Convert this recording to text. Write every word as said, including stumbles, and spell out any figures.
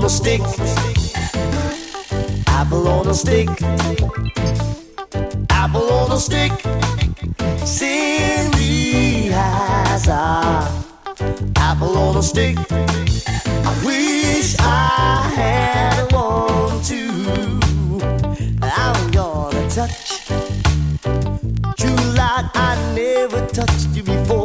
on a stick, apple on a stick, apple on a stick. Cindy has a apple on a stick. I wish I had one too. I'm gonna touch you like I never touched you before.